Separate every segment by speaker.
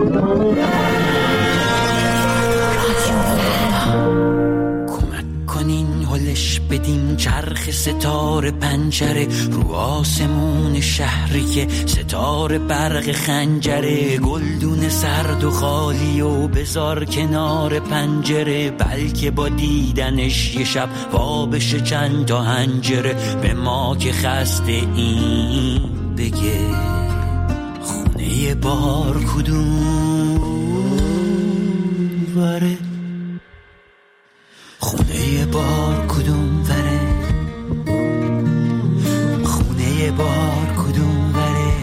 Speaker 1: بدیم چرخ ستاره پنجره رو آسمون شهری که ستاره برق خنجره، گلدون سرد و خالی و بذار کنار پنجره، بلکه با دیدنش یه شب وا بشه چند تا حنجره. به ما که خسته این بگه خونه بار کدوم وره، خونه بار کدوم وره، خونه بار کدوم وره،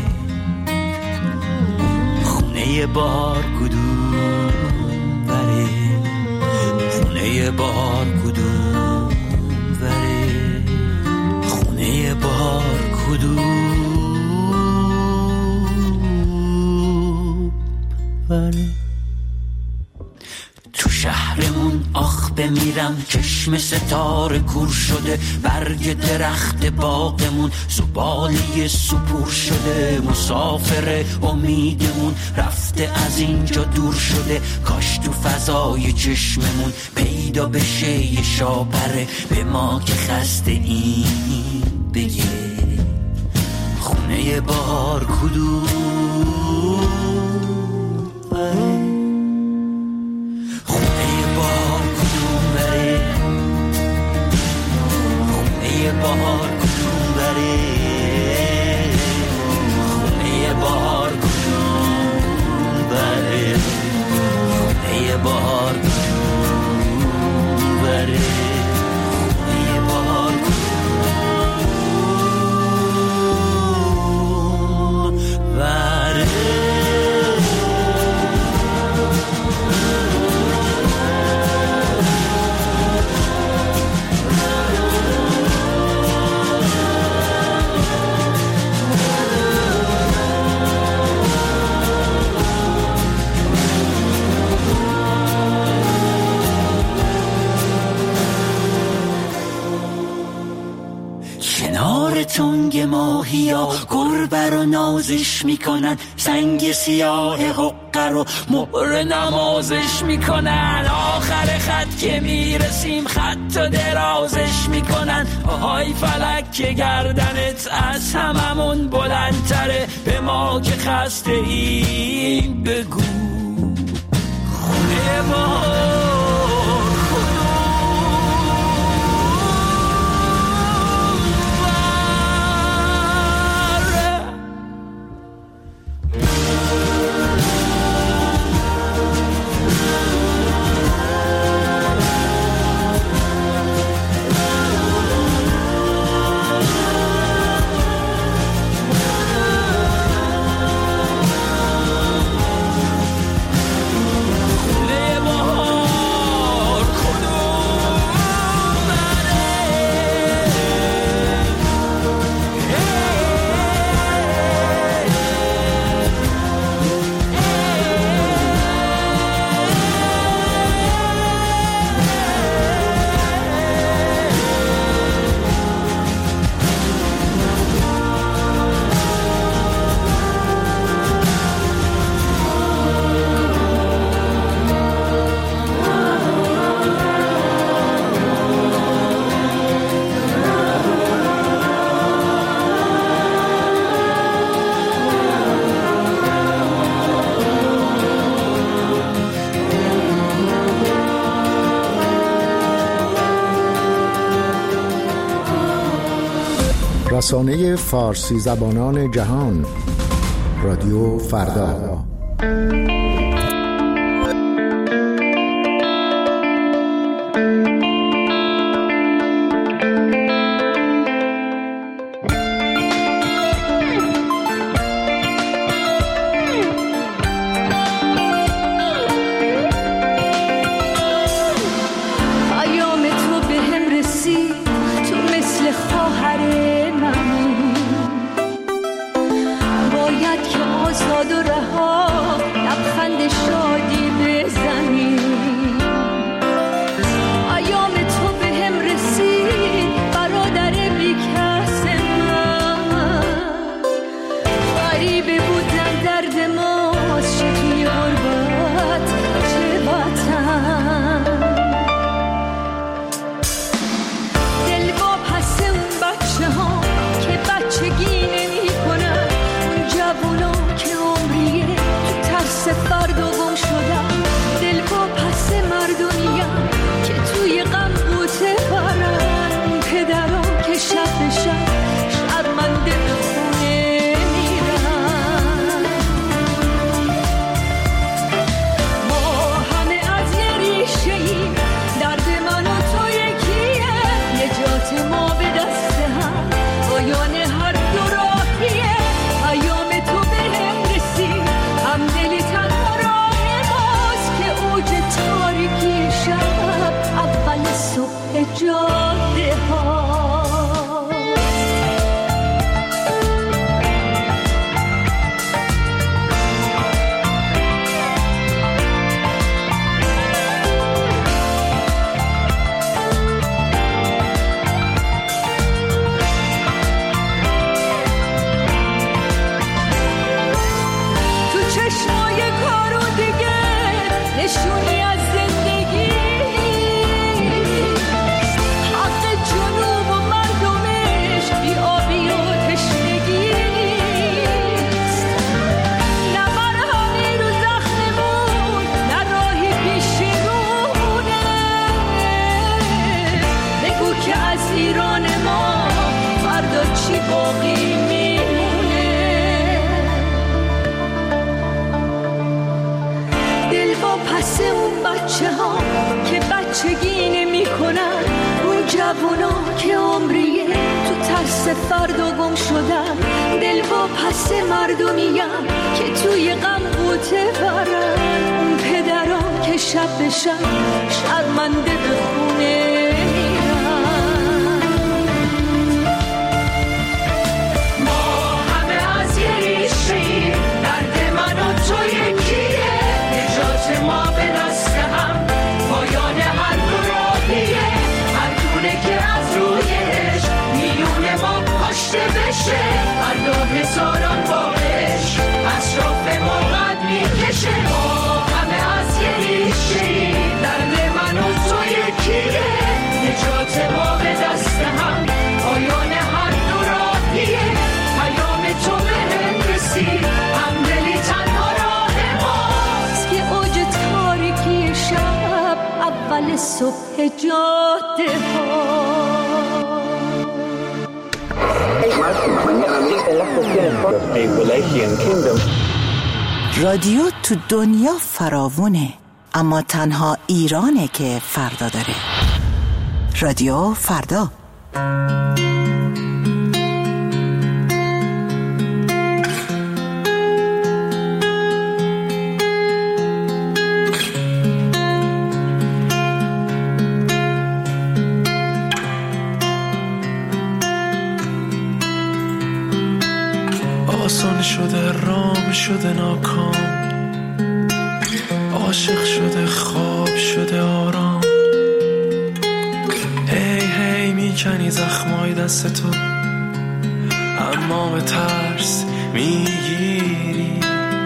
Speaker 1: خونه بار کدوم وره، خونه بار کدوم وره، خونه بار کدوم وره. تو شهرمون آخ بمیرم چشم ستاره کور شده، برگ درخت باغمون زباله سپور شده، مسافر امیدمون رفته از اینجا دور شده، کاش تو فضای چشممون پیدا بشه یه شاپره. به ما که خسته این بگه خونه بار کدوم وره، بهار کدوم بره، خونه بهار کدوم بره، خونه بهار کدوم بره، خونه بهار کدوم بره. تنگ ماهیا گربه رو نازش میکنن، سنگ سیاه حقه رو مهر نمازش میکنن، آخر خط که میرسیم خط و درازش میکنن، آهای فلک که گردنت از هممون بلندتره. به ما که خسته این بگو خونه ما
Speaker 2: رسانه فارسی زبانان جهان، رادیو فردا.
Speaker 3: غریبه بودم درد ماست چه توی نشونی از زندگی، حق جنوب و مردمش بی آبی و تشنگی، نه مرهمی رو زخممون، نه راهی پیشمونه. بگو که از ایران ما فردا چی باقی میمونه. دل با پس اون بچه ها که بچگی نمی کنن، اون جوونا که عمریه تو ترس فردا گم شدن. دل با پس مردمیم که توی غم قوطه برن، اون پدران که شب به شب شرمنده به خونه ما به دست هم، پایان هر راهیه، هر دونه که از رویش میون ما کاشته بشه. هر 2000 بارش اطراف ما قد میکشه. ما همه از یه ریشه‌ای، درد من و تو یکیه. نجات ما به دست هم، پایان هر راهیه. پیام تو بهم رسید، همدلی تنها راه ماست که اوج تاریکی شب، اول صبح جاده ها.
Speaker 4: رادیو تو دنیا فراوونه، اما تنها ایرانه که فردا داره. رادیو فردا.
Speaker 5: آسان شده، رام شده، ناکام، عاشق شده، خواب شده، آرام. هی هی میکنی زخمای دست تو، اما به ترس میگیری.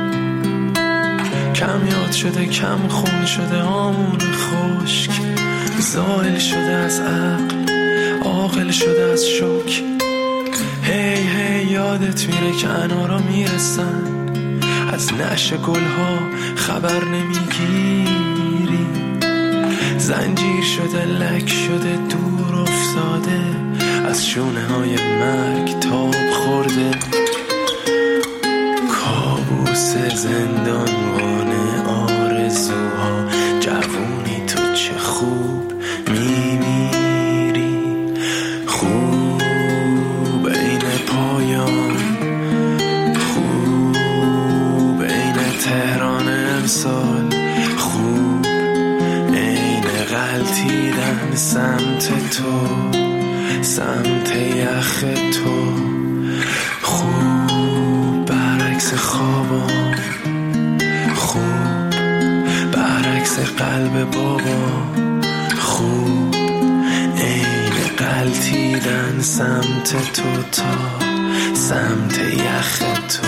Speaker 5: کم یاد شده، کم خون شده، آمون خشک، زائل شده از عقل، عاقل شده از شوک. هی هی یادت میره که انارا میرسن، از نعش گلها خبر نمیگیری. زنجیر شده، لک شده، دور افتاده، از شونه های مرگ تاب خورده. کابوس زندانبان آرزوها، جوونی تو چه خوب میمیری. خوب این پایان، خوب این تهران امسال، خوب این غلطیدن سمت تو، سمت یخ تو. خوب برعکس خوابم، خوب برعکس قلب بابا، خوب این غلطیدن سمت تو تا سمت یخ تو.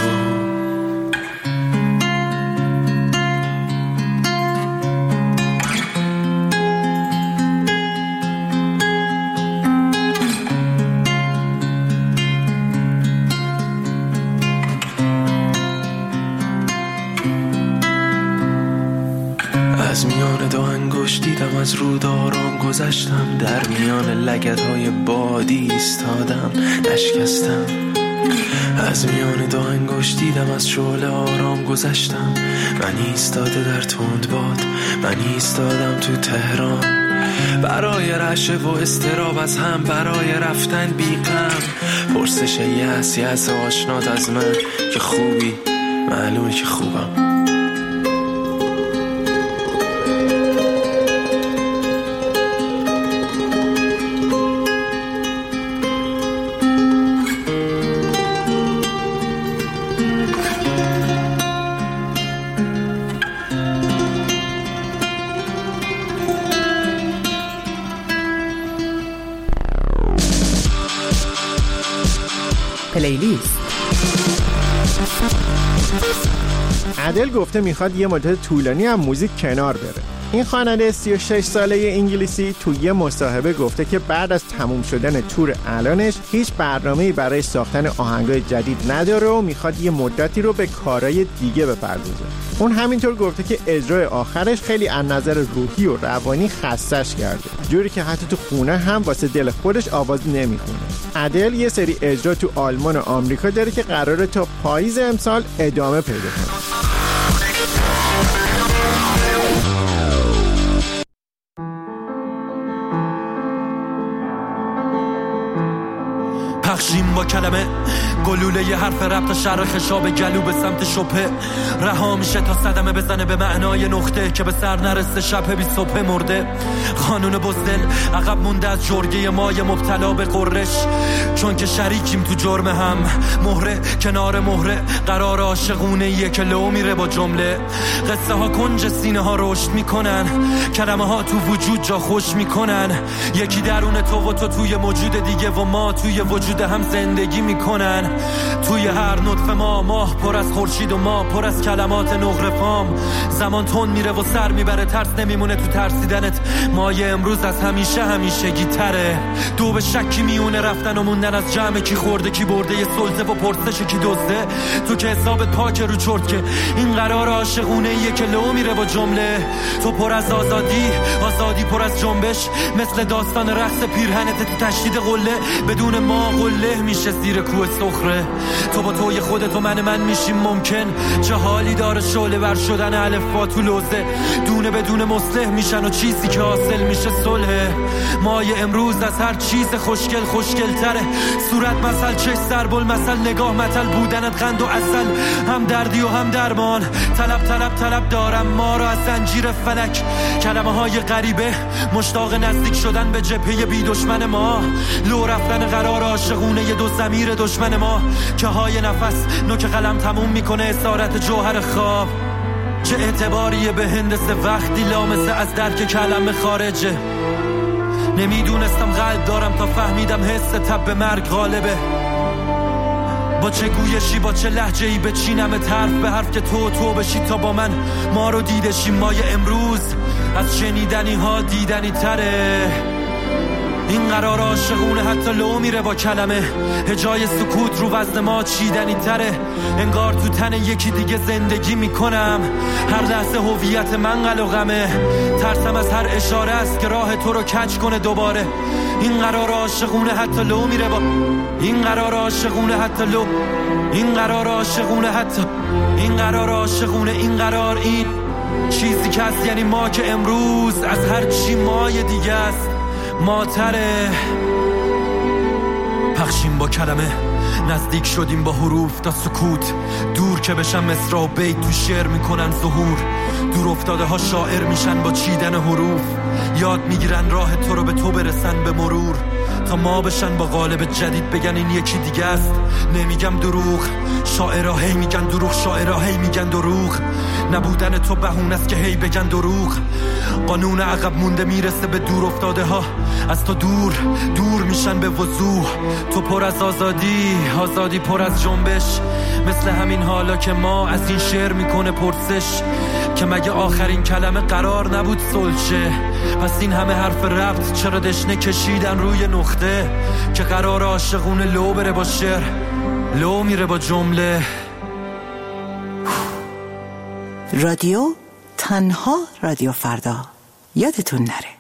Speaker 5: از میان دو انگشت دیدم، از رود آرام گذشتم، در میان لگدهای بادی ایستادم، نشکستم. از میان دو انگشت دیدم، از شعله آرام گذشتم. من ایستاده در تند باد، من ایستادم تو تهران، برای رعشه و استراب از هم، برای رفتن بی غم. پرسش یأس آشنات از من که خوبی، معلومه که خوبم.
Speaker 4: پلیلیست
Speaker 6: ادل گفته میخواد یه مدت طولانی هم موزیک کنار بره. این خواننده 36 ساله انگلیسی توی یه مصاحبه گفته که بعد از تموم شدن تور الانش هیچ برنامه‌ای برای ساختن آهنگای جدید نداره و میخواد یه مدتی رو به کارهای دیگه بپردازه. اون همینطور گفته که اجرای آخرش خیلی از نظر روحی و روانی خستش کرده، جوری که حتی تو خونه هم واسه دل خودش آواز نمیخونه. ادل یه سری اجرا تو آلمان و آمریکا داره که قراره تا پاییز امسال ادامه پیدا کنه.
Speaker 7: پخشیم با کلمه گلوله ی حرف ربط شر خشاب گلو به سمت شبه رها میشه تا صدمه بزنه به معنای نقطه که به سر نرسته شب بی صبح مرده. قانون بزدل عقب مونده از جرگه مای مبتلا به قررش، چون که شریکیم تو جرم هم. مهره کنار مهره قرار عاشقونه یه که لو میره با جمله. قصه ها کنج سینه ها رشد میکنن، کلمه ها تو وجود جا خوش میکنن. یکی درون تو و تو توی موجود دیگه و ما توی وجود هم زندگی میکنن. توی هر نطفه ماه پر از خورشید و ما پر از کلمات نقره فام. زمان تون میره و سر میبره، ترس نمیمونه تو ترسیدنت. مایه امروز از همیشگی تره. دو به شکی میونه رفتن و موندن از جمع کی خورده کی برده، یه سلطه و پرسش کی دزده. تو که حسابت پاک رو چرت که این قرار عاشقونه یه که لو میره با جمله. تو پر از آزادی پر از جنبش، مثل داستان رقص پیرهنت تو تشدید قله. بدون ما قله میشه زیر کوه صخره. تو با توی خودت و من میشیم ممکن. چه حالی داره شعله ور شدن الفبا تو لوزه. دونه بدون مصلح میشن و چیزی که حاصل میشه صلح. مایه امروز از هر چیز خوشگل تره. صورت مثل چش ضرب المثل، نگاه مثل بودنت قند و عسل. هم دردی و هم درمان، طلب دارم ما رو از زنجیر فلک. کلمه های غریبه مشتاق نزدیک شدن به جبهه بی دشمن ما. لو رفتن قرار عاشقونه ی دو ضمیر دشمن ما. که های نفس نوک قلم تموم میکنه اسارت جوهر خواب. چه اعتباریه به هندسه وقتی لامسه از درک کلمه خارجه. نمیدونستم قلب دارم تا فهمیدم حس تب به مرگ غالبه. با چه گویشی با چه لهجه‌ای بچینم حرف به حرف که تو بشی تا با من ما رو دیدشی. مایه امروز از شنیدنی ها دیدنی تره. این قرار عاشقونه حتی لو میره با کلمه. هجای سکوت رو وزن ما چیدنی تره. انگار تو تن یکی دیگه زندگی میکنم. هر لحظه هویت من قلقمه. ترسم از هر اشاره است که راه تو رو کج کنه دوباره. این قرار عاشقونه حتی لو میره با این قرار عاشقونه حتی لو این قرار عاشقونه حتی این قرار عاشقونه این قرار این چیزی که هست یعنی ما که امروز از هر چی مای دیگه است ماتره. پخشیم با کلمه نزدیک شدیم با حروف تا سکوت. دور که بشن مصرع و بیت تو شعر میکنن ظهور. دور افتاده ها شاعر میشن با چیدن حروف. یاد میگیرن راه تو رو به تو برسن به مرور. تا ما بشن با قالب جدید بگن این یکی دیگه است. نمیگم دروغ، شاعرها هی میگن دروغ، شاعرها هی میگن دروغ. نبودن تو بهونه است که هی بگن دروغ. قانون عقب مونده میرسه به دور افتاده ها. از تو دور میشن به وضوح. تو پر از آزادی پر از جنبش. مثل همین حالا که ما از این شعر میکنه پرسش که مگه آخرین کلمه قرار نبود صلح. پس این همه حرف ربط چرا دشنه کشیدن روی نقطه که قرار عاشقونه لو بره با شعر، لو میره با جمله.
Speaker 4: رادیو تنها رادیو فردا، یادتون نره.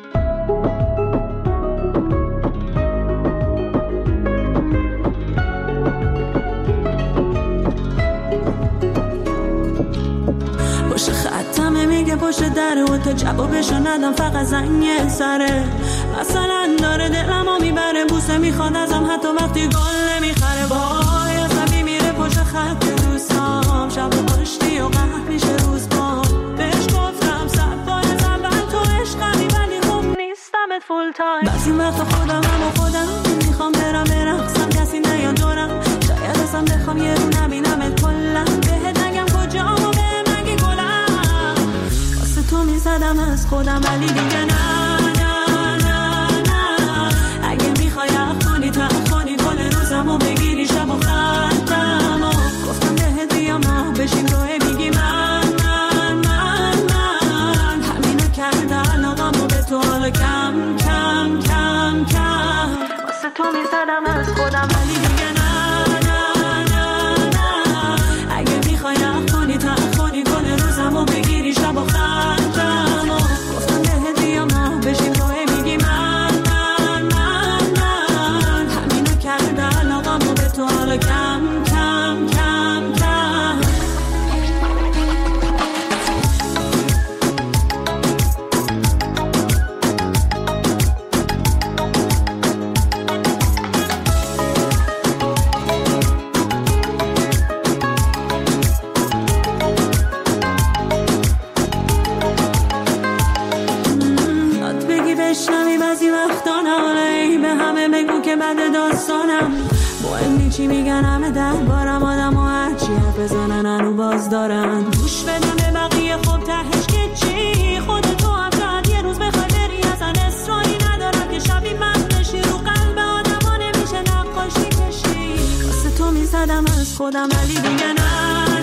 Speaker 8: پشت خطمه میگه پشت دره و تا جوابشو ندم فقط زنگ سره. مثلا داره دلمو میبره، بوسه میخواد ازم حتی وقتی گل نمیخره. وای عصبی میره پشت خط دوستام، شب پشتی و قهر میشه روز با. بهش گفتم 100 بار از اول تو عشقمی ولی خوب نیستمت فول تایم. بعضی وقتا خودم میخوام برقصم کسی نیاد دورم. شاید اصلا بخوام یه رو نبینمت کلا. بهت نگم کجام و بهم نگی گلم. واسه تو میزدم از خودم ولی دیگه نه. اگه میخوای اخونی تا اخونی کل روزم و بگیری شب و خطم و گفتم بهت بیام نه بشیم روی میگی من بعد داستانم. مهم چی میگن همه 10 بارم آدم و هرچی حرف بزنن هنو باز دارن. گوش بدم به بقیه خب تهش که چی؟ خودتو هم شاید یه روز بخوای بری، اصلا اصراری ندارم که شبی من بشی. رو قلب آدم ها نمیشه نقاشی کشی. واسه تو میزدم از خودم ولی دیگه نه.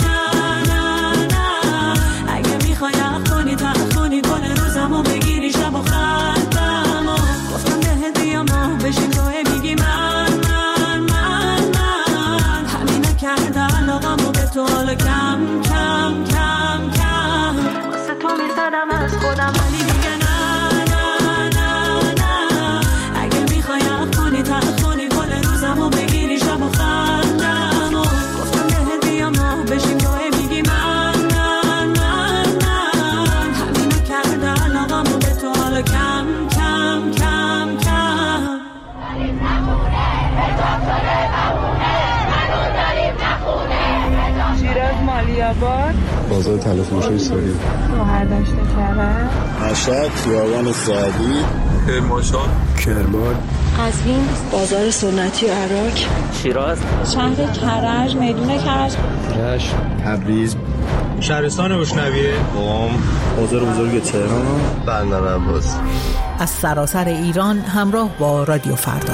Speaker 8: اگه میخوای حق کنی تخت کنی کل روزم و بگیری شب و خندم و گفتم بهت بیا ما بشیم توه میگی من همینه کرده علاقم و به تو حالا کم کم کم کم. واسه تو میزدم از خودم ولی دیگه نه. اگه میخوای حق کنی تخت کنی کل روزم و بگیری شب و خندم و گفتم بهت بیا ما بشیم توه میگی من همینه کرده علاقم و به تو حالا کم کم کم کم. داریم نخونه حساب شده بمونه هنوز داریم نخونه.
Speaker 9: شیراز مالیاباد
Speaker 10: بازار تلفروشی سوری
Speaker 9: شوهر داشته کرده
Speaker 10: مشهد خیابان سعدی
Speaker 5: کرمانشاه
Speaker 10: کرمان
Speaker 9: قزوین بازار سنتی و عراق
Speaker 11: شیراز
Speaker 9: شهر کرج میدون کرج
Speaker 10: رشت تبریز
Speaker 12: شهرستان بشنویه
Speaker 10: قم بازار بزرگ تهران بندر عباس.
Speaker 4: از سراسر ایران همراه با رادیو فردا.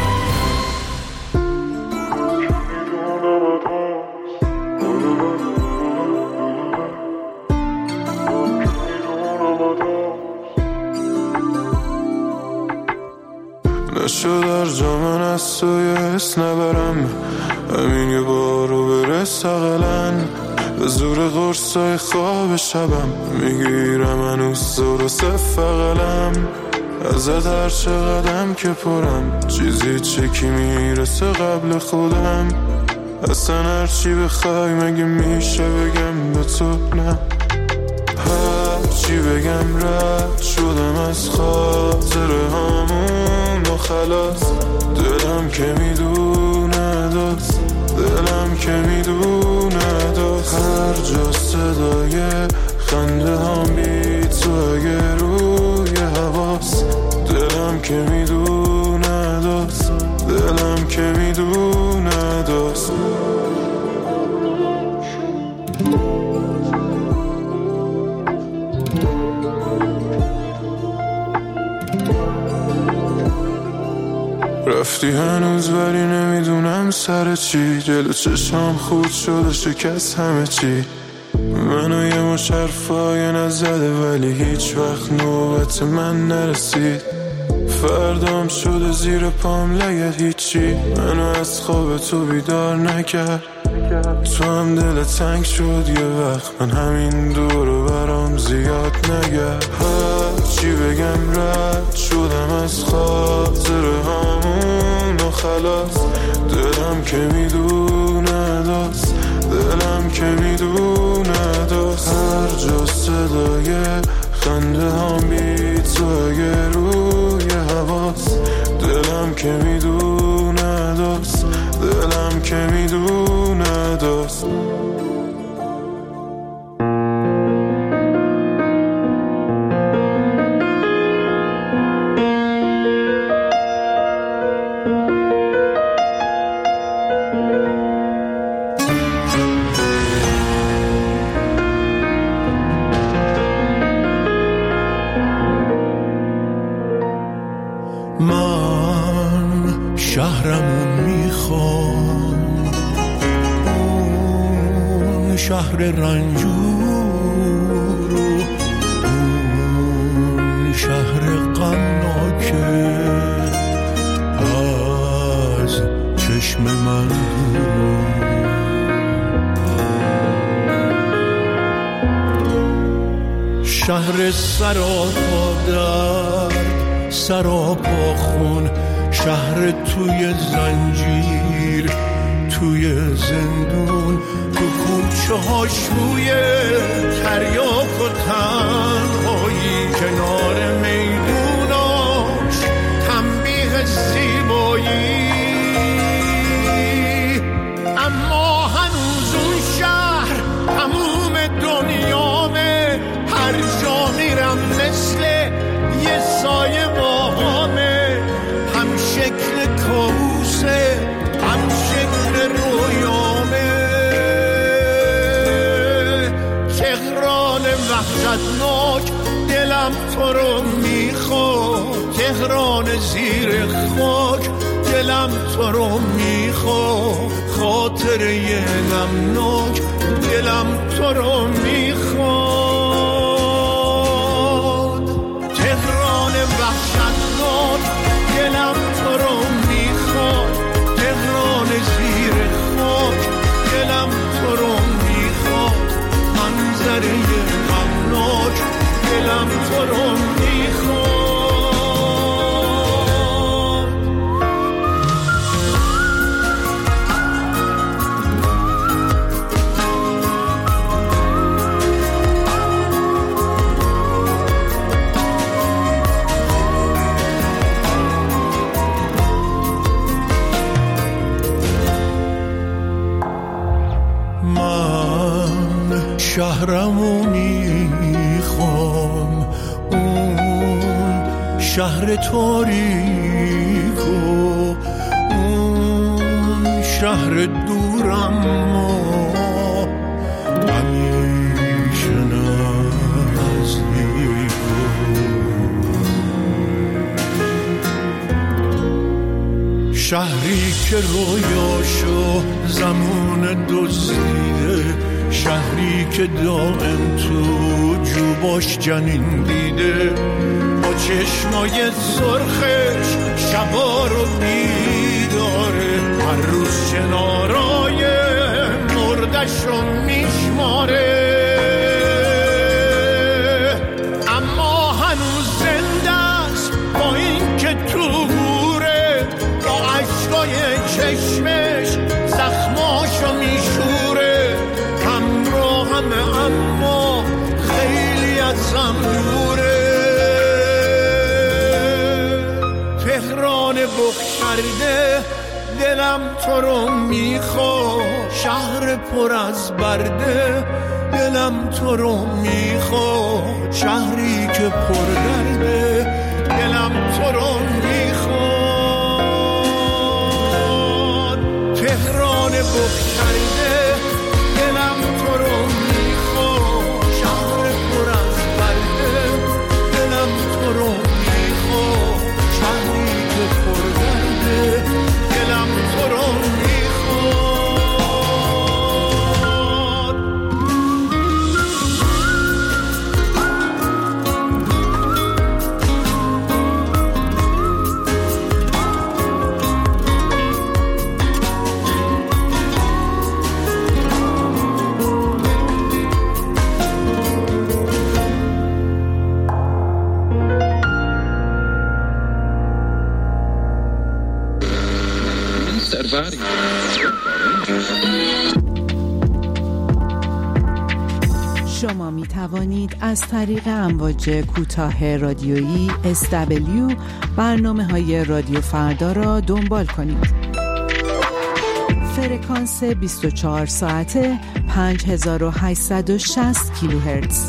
Speaker 5: نشد در جامن از توی حس نبرم همین یه بارو برس اقلن به زور قرصای خواب شبم میگیرم هنوز درست فقلم ازت هر چقدم که پرم چیزی چکی میرسه قبل خودم اصلا هر چی بخوای مگه میشه بگم به تو نه. هر چی بگم رد شدم از خاطر همون و خلاص دلم که میدونه داست دلم که میدونه داست هر جا صدای خنده هم بی تو اگه روی حواس دلم که میدونه داست دلم که میدونه داست. رفتی هنوز ولی نمیدونم سر چی جلو چشام خود شده شکست همه چی منو یه مش حرفای نزده ولی هیچ وقت نوبت من نرسید فردام شده زیر پام لگد هیچی منو از خواب تو بیدار نکرد تو هم دل تنگ شد یه وقت من همین دورو برام زیاد نگرد هر چی بگم رد شدم از خاطر همون و خلاص دلم که میدونه داست دلم که میدونه داست هر جا صدای خنده هم بی تو اگه روی حواس دلم که میدونه داست دلم که میدونه داست.
Speaker 13: من شهرمون میخوام اون شهر رنجور اون شهر غمناکه از چشم من شهر سراپا درد سراپا خون شهر توی زنجیر توی زندون تو کوچه ها شوی تریاک و تنهایی کنار میدوناش تنبیه زیبایی اما هنوز اون شهر تموم دنیامه هر جا میرم مثل یه سایه با همه هم شکل کابوس وحشتناک دلم تو رو میخواد، تهران زیر خاک دلم تو رو میخواد، خاطره غمناک دلم تو رو میخواد، تهران وحشتناک دلم تو رو میخواد، تهران زیر خاک دلم تو رو میخواد، منظره غمناک دلم تو رو میخواد. شهرمو میخوام، اون شهر تاریکو، اون شهر دورم همیشه نزدیکو، شهری که رویاشو زمان دزدیده، شهری که دائم تو جوباش جنین دیده، با چشمای سرخش شبا رو بیداره، هر روز شنارای مردش رو میشماره، اما هنوز زنده است با این که تو گوره، با عشقای چشمش زخماشو میشوره، اما خیلی ازم دوره، تهران بخشرده دلم تو رو میخواد، شهر پر از برده دلم تو رو میخواد، شهری که پر درده دلم تو رو میخواد، تهران بخشرده دلم تو رو میخواد، شهر پر از برده دلم تو رو میخواد، شهری که پر درده دلم تو رو
Speaker 11: شما می توانید از طریق امواج کوتاه رادیویی SW برنامه‌های رادیو فردا را دنبال کنید. فرکانس 24 ساعته 5860 کیلوهرتز.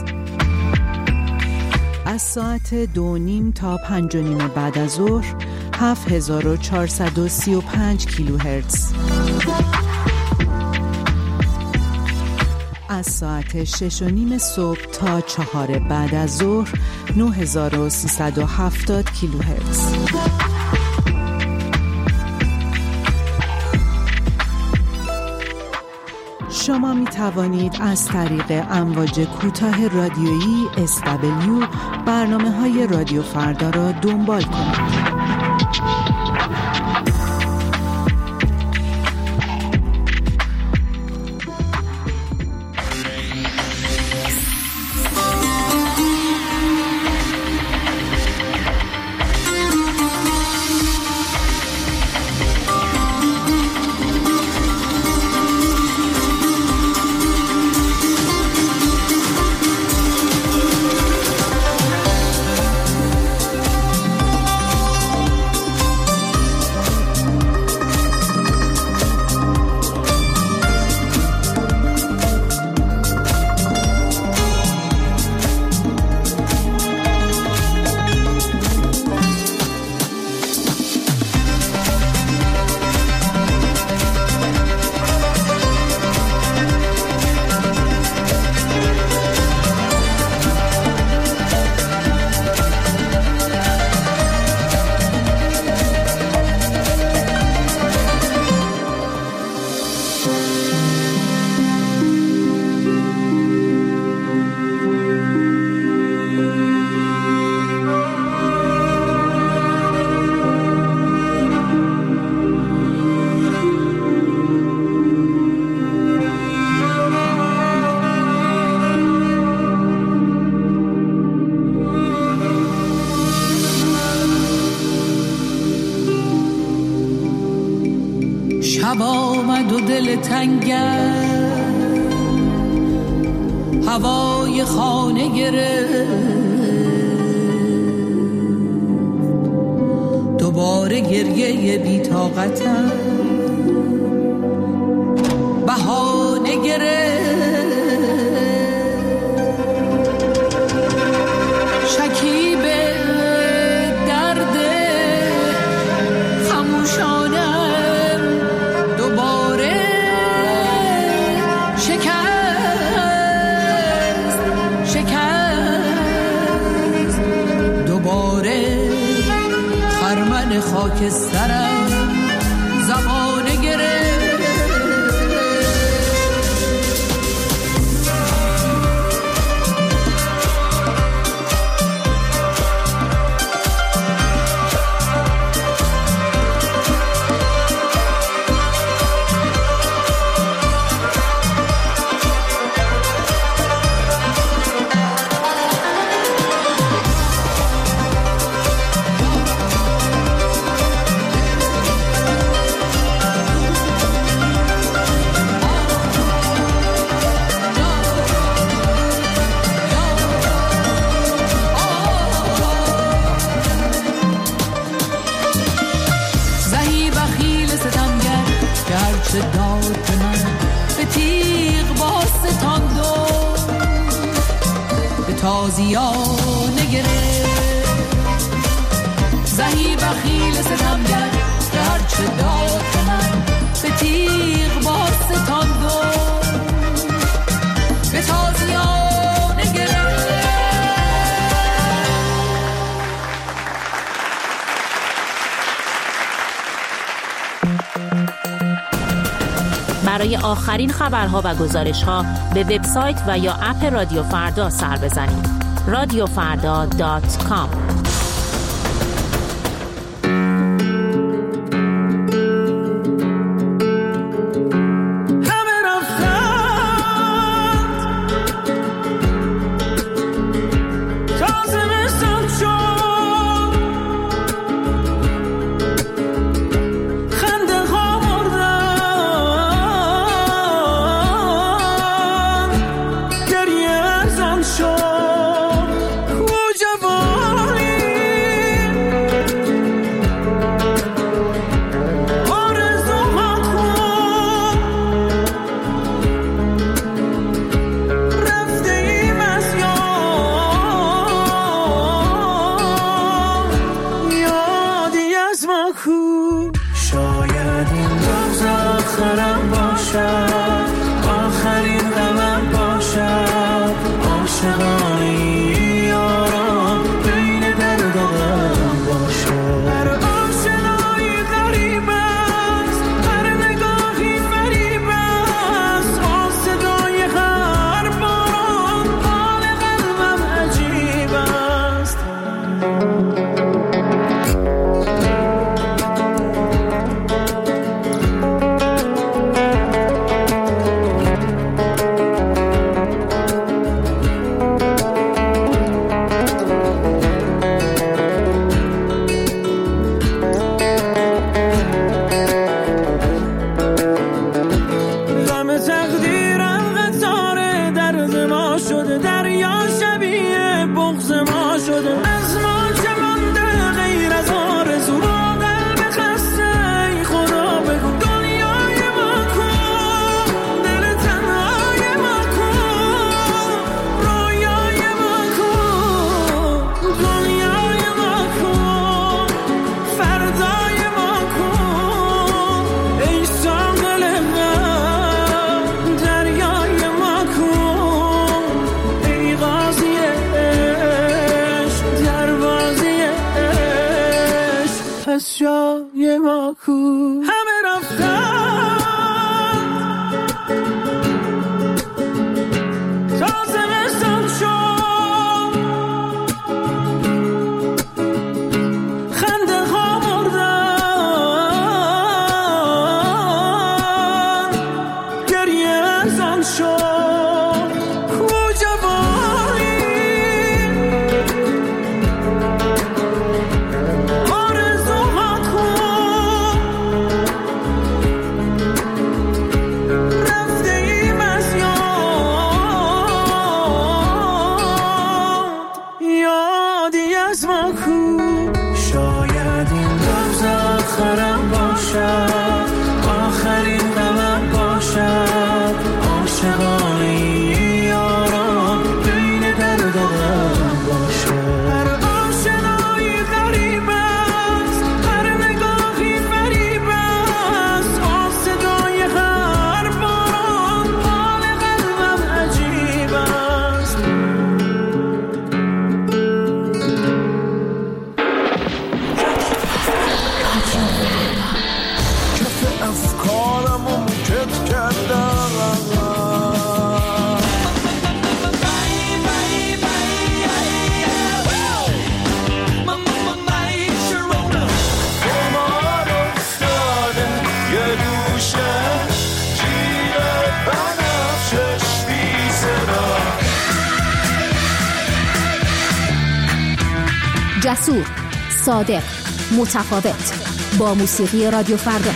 Speaker 11: از ساعت 2:30 تا 5:30 بعد از ظهر 7435 کیلوهرتز. از ساعت 6:30 صبح تا 4 بعد از ظهر 9370 کیلوهرتز. شما می توانید از طریق امواج کوتاه رادیویی SW برنامه‌های رادیو فردا را دنبال کنید.
Speaker 8: دل تنگم هوای خانه گرفت، دوباره گریه بی‌طاقتم بهانه گرفت. شکیب درد خموشانم دوباره شکست، دوباره خرمن خاکسترم زبانه گرفت. تازیانه گرفت، زهی بخیل ستمگر که هرچه داد من به تیغ باز ستاند و به تازیانه گرفت.
Speaker 14: برای آخرین خبرها و گزارش‌ها به وبسایت و یا اپ رادیو فردا سر بزنید. radiofrda.com.
Speaker 13: جای ما کو همه رفتن تا زمستان شد خنده ها مردن گریه ازان شد کو جوانی
Speaker 15: جسور، صادق، متفاوت. با موسیقی رادیو فردا.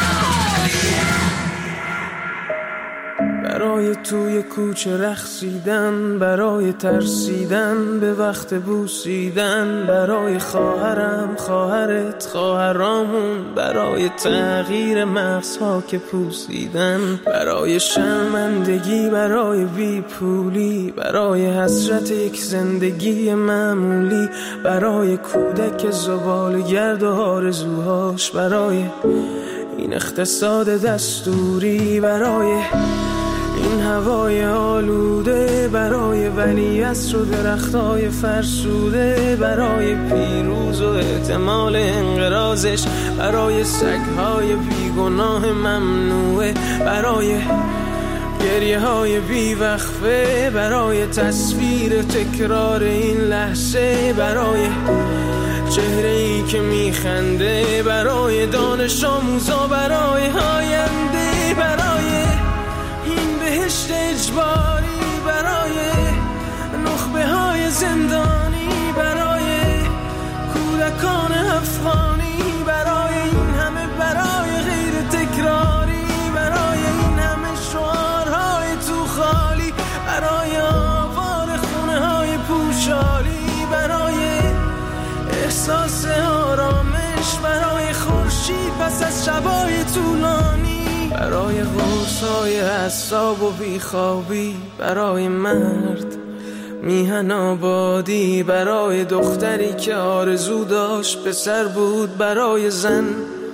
Speaker 5: برای توی کوچه رقصیدن، برای ترسیدن به وقت بوسیدن، برای خواهرم، خواهرت، خواهرامون، برای تغییر مغزها که پوسیدن، برای شرمندگی، برای بیپولی، برای حسرت یک زندگی معمولی، برای کودک زباله‌گرد و آرزوهاش، برای این اقتصاد دستوری، برای این هوای آلوده، برای ولیعصر و درختای فرسوده، برای پیروز و احتمال انقراضش، برای سگهای بیگناه ممنوعه، برای گریه های بیوقفه، برای تصویر تکرار این لحظه، برای چهره ای که میخنده، برای دانش آموزا، برای آینده، برای این بهشت اجباری، برای نخبه های زندانی، برای کودکان افغانی، برای این همه برای غیر تکراری، برای این همه شعارهای تو خالی، برای آوار خونه های پوشالی، برای احساس آرامش، برای خورشید پس از شبای طولانی، برای قرصای اعصاب و بیخوابی، برای مرد میهن آبادی، برای دختری که آرزو داشت پسر بود، برای زن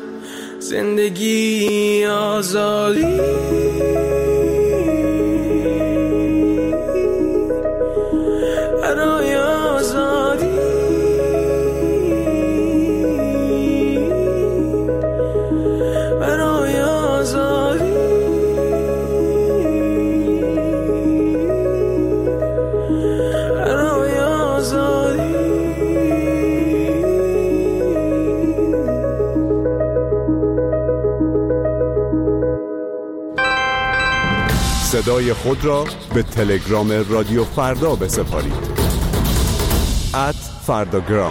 Speaker 5: زندگی آزادی، برای آزادی، برای آزادی، برای آزادی.
Speaker 16: صدای خود را به تلگرام رادیو فردا بسپارید. @فرداگرام.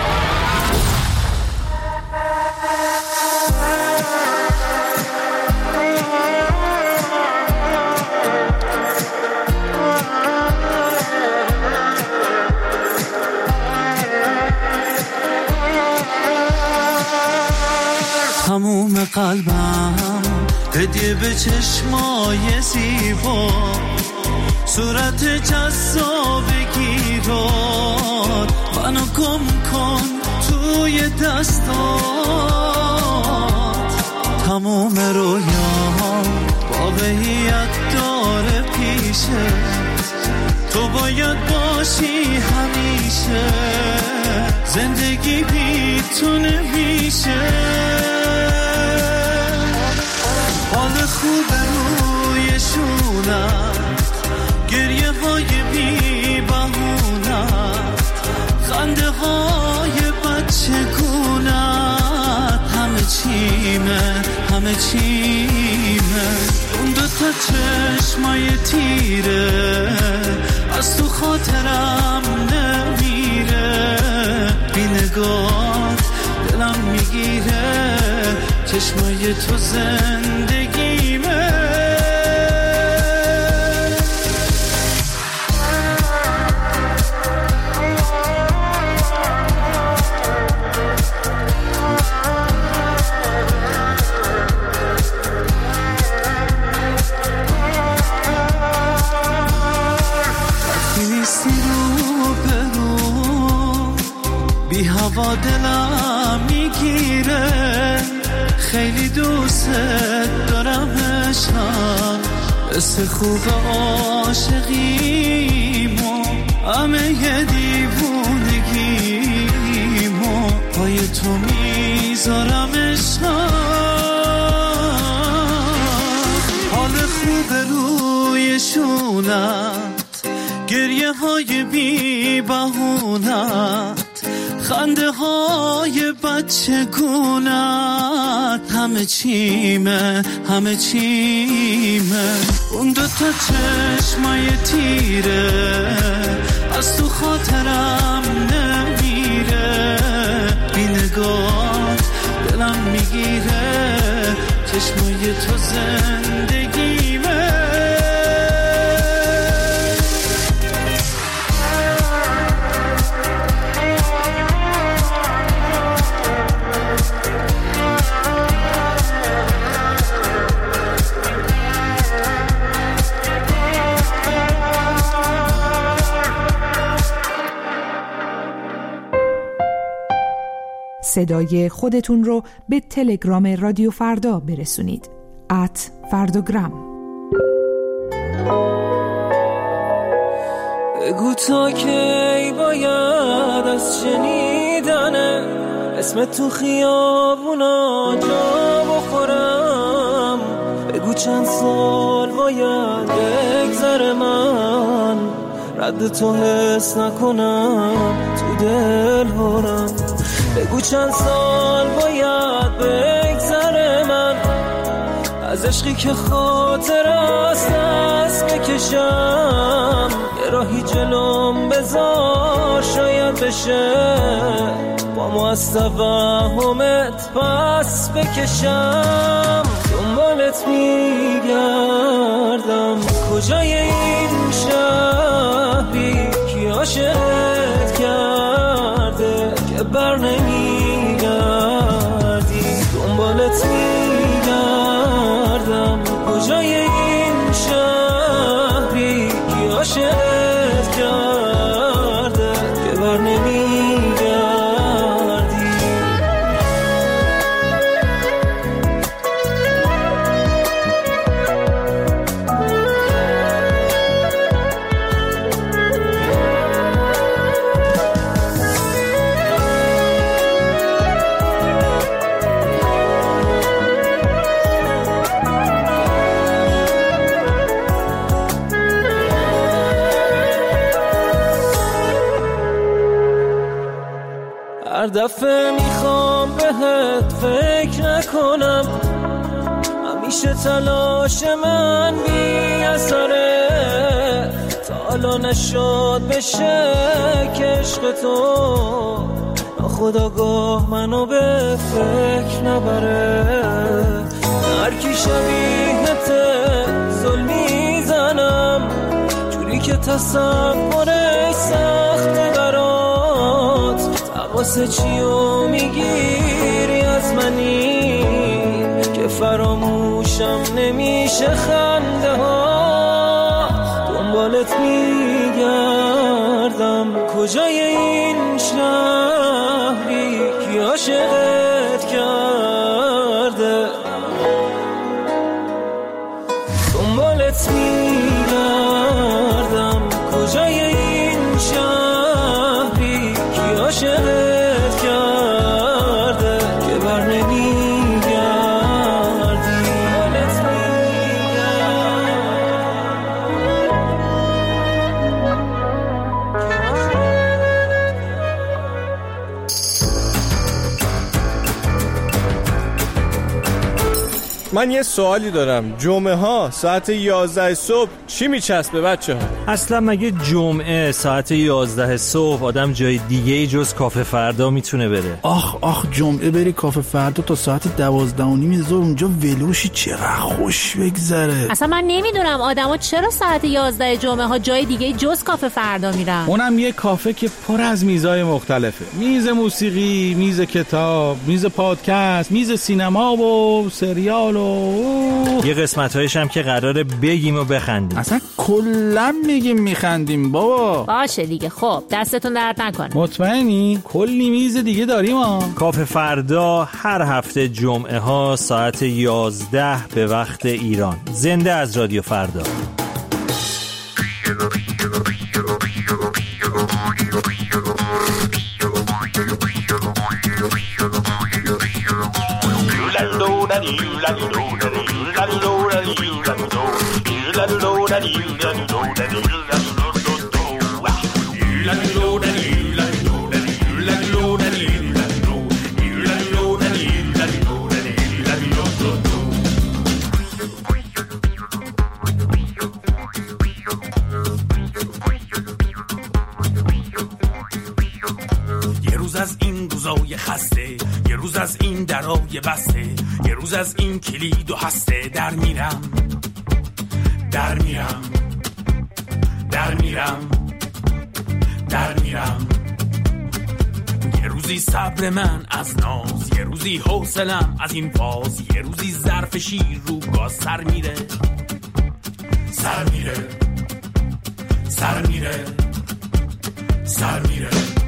Speaker 1: تموم قلبم هدیه به چشمای زیبا، صورت جذاب گیراد، منو گم کن توی دستات. تموم رویام واقعیت داره پیشه، تو باید باشی همیشه، زندگی بیتونه میشه. حال خوب روی شونت، گریه های بی بهونت، خنده های بچه گونت، همه چیمه همه چیمه. اون دوتا چشمای تیره از تو خاطرم نمیره، بی نگاه دلم میگیره، چشمای تو زندگیمه. بی هوا دلم میگیره، خیلی دوست دارم عشقم، مثل خوب عاشقیمو، همه یه دیوونگیمو پای تو میذارم عشقم. حال خوب روی شونت، گریه های بی بهونت، خنده های بچه گونت، همه چیمه همه چیمه. اون دوتا چشمای تیره از تو خاطرم نمیره،
Speaker 13: تو زندگیمه.
Speaker 11: صدای خودتون رو به تلگرام رادیو فردا برسونید. @فرداگرام.
Speaker 5: بگو تا کی باید از شنیدنه اسم تو خیابونا جا بخورم. بگو چند سال باید بگذره من رد تو حس نکنم تو دل هرم. بگو چند سال باید بگذره من از عشقی که خاطر است دست بکشم. یه راهی جلوم بذار شاید بشه با ما از توهمت پس بکشم. دنبالت میگردم کجای این شهری که عاشقت کرده که بر نمیگردی. دنبالت میگردم کجای این شهری که عاشقت کرده که بر نمیگردی. هر دفعه میخوام بهت فکر نکنم همیشه تلاش من بی اثره. تا حالا نشد بشه که عشق تو ناخودآگاه منو به فکر نبره. هر کی شبیهته ظلم میزنم جوری که تصورش سخته برات. واسه چیو میگیری از منی که فراموشم نمیشه خنده ها. دنبالت میگردم کجای این شهری که عاشقت کرده. دنبالت میگردم کجای این شهری که عاشقت
Speaker 6: من یه سوالی دارم. جمعه ها ساعت 11 صبح چی میچسبه بچه ها؟
Speaker 17: اصلا مگه جمعه ساعت 11 صبح آدم جای دیگه جز کافه فردا میتونه بره؟
Speaker 18: آخ جمعه بری کافه فردا تا ساعت 12:30 ظهر اونجا ولوشی چقدر خوش بگذره.
Speaker 14: اصلا من نمیدونم آدما چرا ساعت 11 جمعه ها جای دیگه جز کافه فردا میرن.
Speaker 18: اونم یه کافه که پر از میزای مختلفه. میز موسیقی، میز کتاب، میز پادکست، میز سینما و سریال و
Speaker 17: یه قسمت‌هایش هم که قراره بگیم و بخندیم.
Speaker 18: اصلا کلا میگیم میخندیم بابا.
Speaker 14: باشه دیگه. خب دستتون درد نکنه.
Speaker 18: مطمئنی؟ کلی میز دیگه داریم ها.
Speaker 17: کافه فردا هر هفته جمعه ها ساعت 11 به وقت ایران. زنده از رادیو فردا.
Speaker 19: از این روزای خسته، یه روز از این درای بسته، یه روز از این کلید و هسته. در میرم در میرم در میرم در میرم. یه روزی صبر من از ناز، یه روزی حوصلم از این فاز، یه روزی ظرف شیر رو گاز سر میره سر میره سر میره سر میره.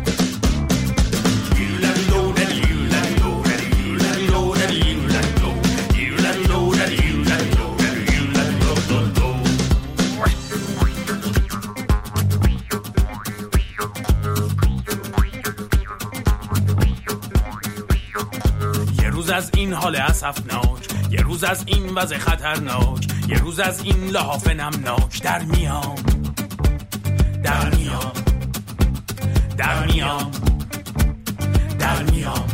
Speaker 19: یه روز از این حال اسفناک، یه روز از این وضع خطرناک، یه روز از این لحاف نمناک. در میام در میام در میام در میام.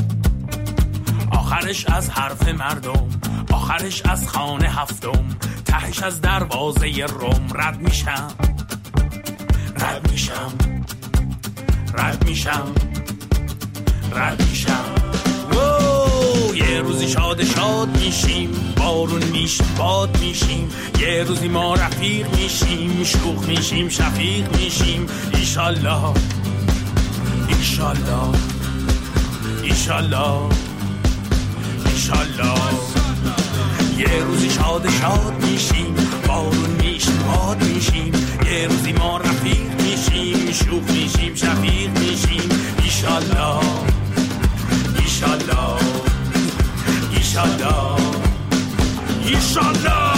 Speaker 19: آخرش از حرف مردم، آخرش از خانه هفتم، تهش از دروازه روم. رد میشم رد میشم رد میشم رد میشم. یه روزی شاد شاد میشیم، بارون میشیم باد میشیم، یه روزی ما رفیق میشیم، شوخ میشیم شفیق میشیم. ایشالله ایشالله ایشالله ایشالله. یه روزی شاد شاد میشیم، بارون میشیم باد میشیم، یه روزی ما رفیق میشیم، شوخ میشیم شفیق میشیم. ایشالله ایشالله ایشالله ایشالله.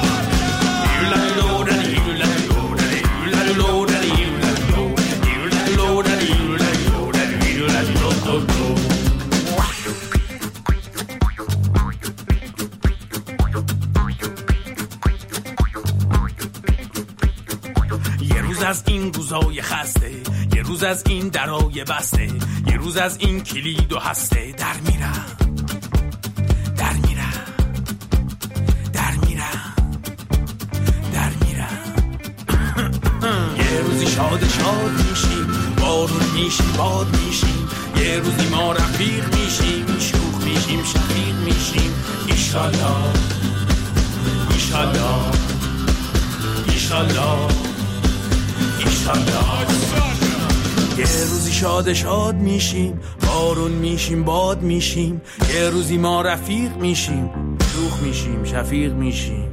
Speaker 19: یه روز از این روزای خسته، یه روز از این درای بسته، یه روز از این کلید و هسته. در میرم در میرم در میرم در میرم. یه روزی شاد شاد میشیم، بارون میشیم باد میشیم، یه روزی ما رفیق میشیم، شوخ میشیم شفیق میشیم. ایشالله ایشالله ایشالله ایشالله. یه روزی شاد شاد میشیم، بارون میشیم باد میشیم، یه روزی ما رفیق میشیم، شوخ میشیم شفیق میشیم.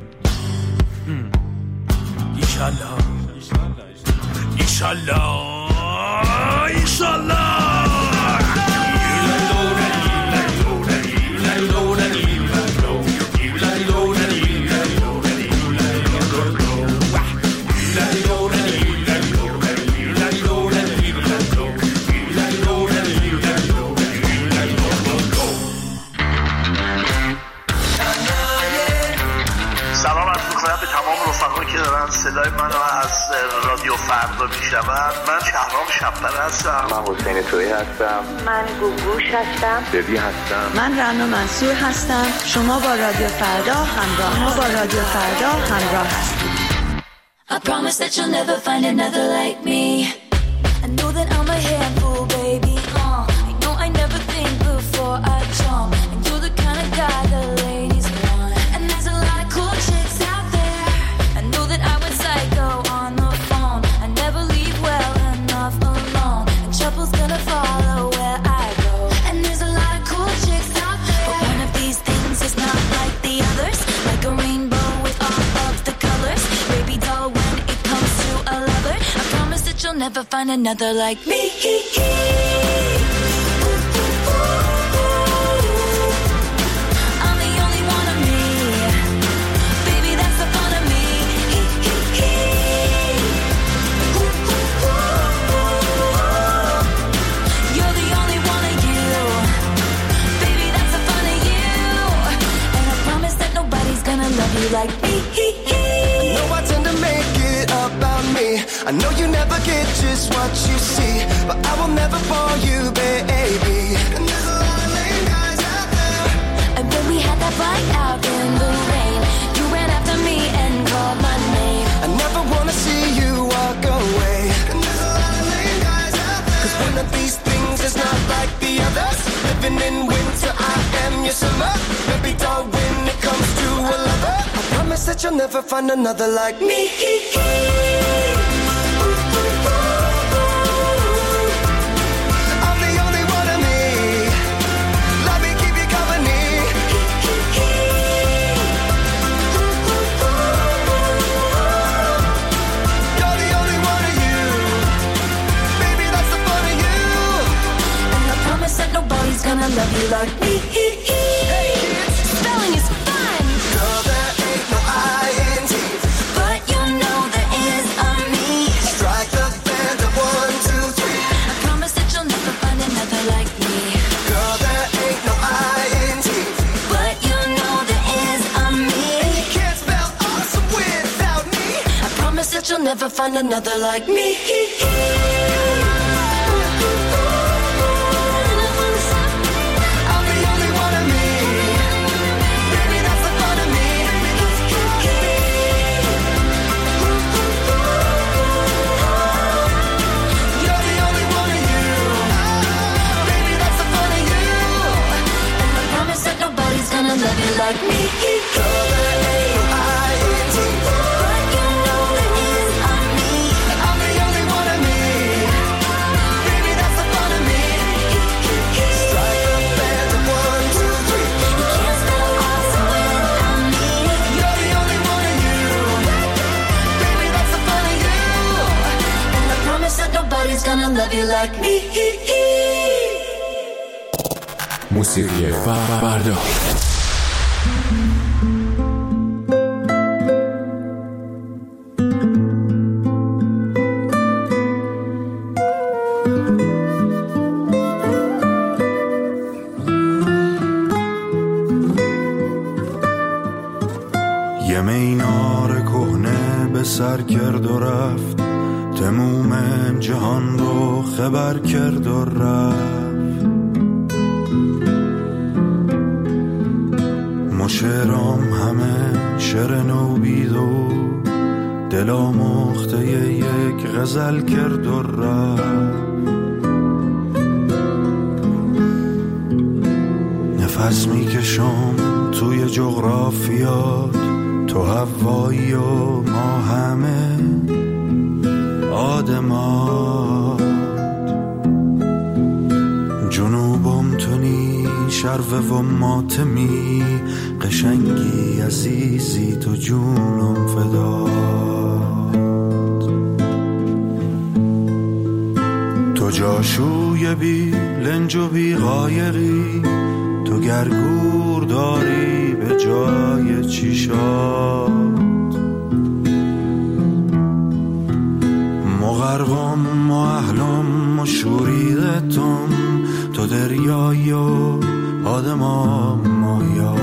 Speaker 19: ایشالله ایشالله ایشالله.
Speaker 20: که دارن صدای منو از رادیو فردا میشنون. من شهرام شب‌پر هستم.
Speaker 21: من حسین تویی هستم.
Speaker 22: من گوگوش هستم.
Speaker 21: ببی هستم.
Speaker 23: من رنا منصور هستم. شما با رادیو فردا همراه هستید.
Speaker 3: I promise that you'll never find another like me. I know that I'm a handful, baby. I know I never think before I jump, and you're the kind of guy the ladies want. And there's a lot of cool chicks out there. I know that I went psycho on the phone. I never leave well enough alone, and trouble's gonna follow where I go. And there's a lot of cool chicks out there, but one of these things is not like the others. Like a rainbow with all of the colors, baby doll. When it comes to a lover, I promise that you'll never find another like me. I'm the only one of me, baby, that's the fun of me. You're the only one of you, baby, that's the fun of you. And I promise that nobody's gonna love you like me.
Speaker 24: I know I tend to make it about me. I know you never get just what you see, but I will never fall you, baby. And there's a lot of lame guys out there.
Speaker 3: And when we had that fight out in the rain, you ran after me and called my name.
Speaker 24: I never wanna see you walk away. And there's a lot of lame guys out there. 'Cause one of these things is not promise that you'll never find another like me. I'm the only one of me. Let me keep you company. You're the only one of you. Baby, that's the fun of you. And I promise that nobody's gonna love you like me. Spelling is fun. Girl, there ain't no I-N-T, but you know there is on me. Strike the band of 1, 2, 3. I promise that you'll never find another like me. Girl, there ain't no I-N-T, but you know there is on me. And you can't spell awesome without me. I promise that you'll never find another like me. Love you like me. Girl, there ain't no I-N-T, but you know there is on me. I'm the only one of me. Baby, that's the fun of me. Strike the band of 1, 2, 3. You can't spell awesome without me. You're the only one of you. Baby, that's the fun of you. And I promise that nobody's gonna love you like me.
Speaker 16: موسیقی فردا.
Speaker 2: یه مینار کهنه به سر کرد و رفت، تموم جهان رو خبر کرد و رفت. مشرام همه شعر نو بید و دلا مخته یک غزل کرد و رفت. نفس میکشم توی جغرافیات، تو هوایی و ما همه آدمات. جنوبم تونی شروه و ماتمی، قشنگی عزیزی تو جونم فدات. تو جاشوی بی لنج و بی غایقی، تو گرگور داری به جای چیشات. مغرقم و اهلم و شوریدتم، تو دریایی و آدمام ماهیات.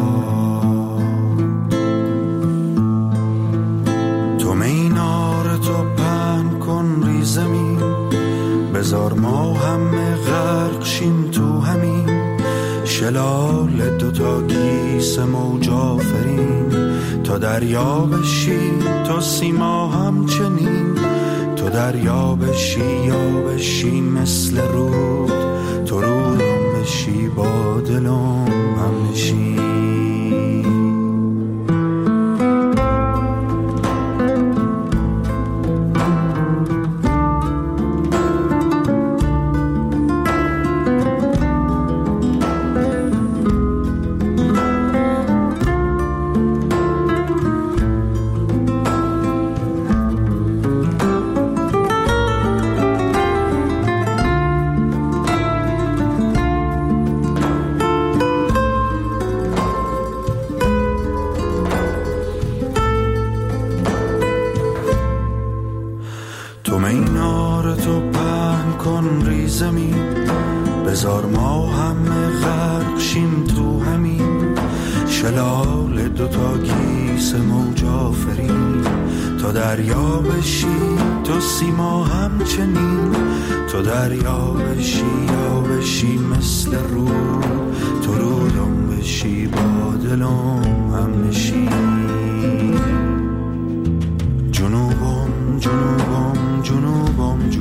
Speaker 2: تو مینار تو پهن کن ری زمین، بذار ما همه غرق شیم تو همین شلال دوتا گیس موج آفرین. تا دریا بشی تو سیما همچنین، تو دریا بشی یا بشی مثل رود، تو رودم بشی با دلم هم نشین. بذار ما همه غرق شیم تو همین شلال دوتا گیس موج آفرین. تو دریا بشی تو سیما همچنین، تو دریا بشی یا بشی مثل رود، تو رودم بشی با دلم هم نشین. جنوبم جنوبم جنوبم جنوبم